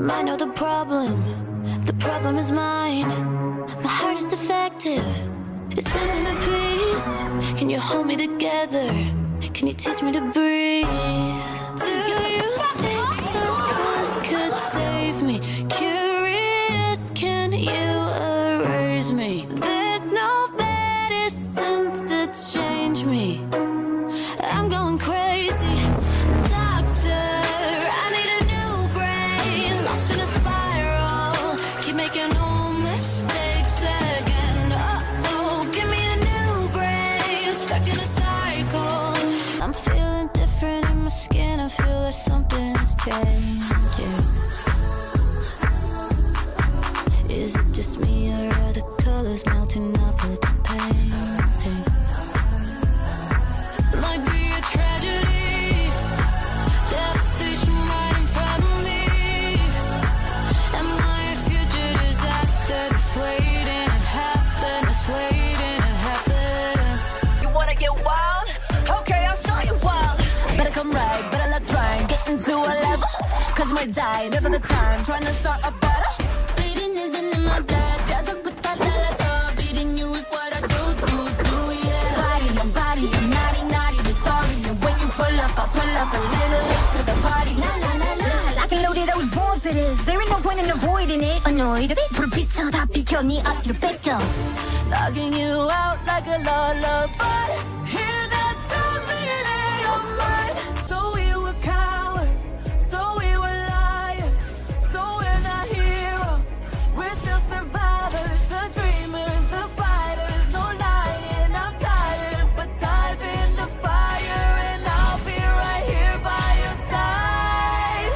I know the problem is mine. My heart is defective, it's missing a piece. Can you hold me together? Can you teach me to breathe? Do you think someone could save me? Curious, can you erase me? There's no medicine to change me. I'm going crazy. Doctor, I need a new brain. Lost in a spiral, keep making all mistakes again. Uh-oh, give me a new brain. Stuck in a cycle. I'm feeling different in my skin. I feel like something's changing. Is it just me or are the colors melting off of the painting? It might be a tragedy, devastation right in front of me. Am I a future disaster that's waiting to happen? That's waiting to happen. You wanna get wild? Okay, I'll show you wild. Better come right, better not try and get into a level. Cause you might die, never the time, trying to start a battle. Bleeding isn't in my blood, that's a good thought that I saw. Bleeding you is what I do, yeah. Body, naughty, the sorry. And when you pull up, I pull up a little late to the party. Lock and loaded, I was born for this. There ain't no point in avoiding it. Annoyed a bit, 불빛 다 비켜, 네 앞뒤로 뺏겨. Locking you out like a lullaby. Hear that song ringing in your mind. So we were cowards, so we were liars, so we're not heroes, we're still survivors, the dreamers, the fighters, no lying, I'm tired, but dive in the fire and I'll be right here by your side.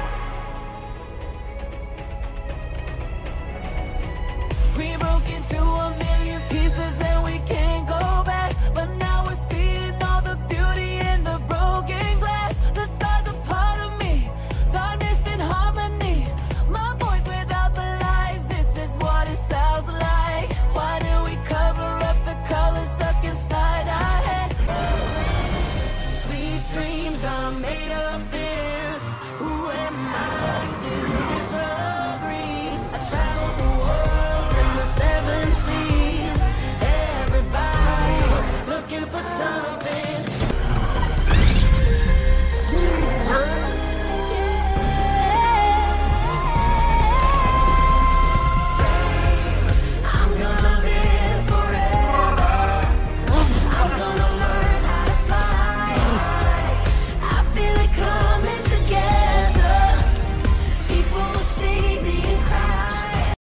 We broke into a million pieces and we can't go back, but now we're seeing all the beauty in the broken glass. The stars are part of me, darkness and harmony. My voice without the lies, this is what it sounds like. Why do we cover up the colors stuck inside our head? Sweet dreams are made of this.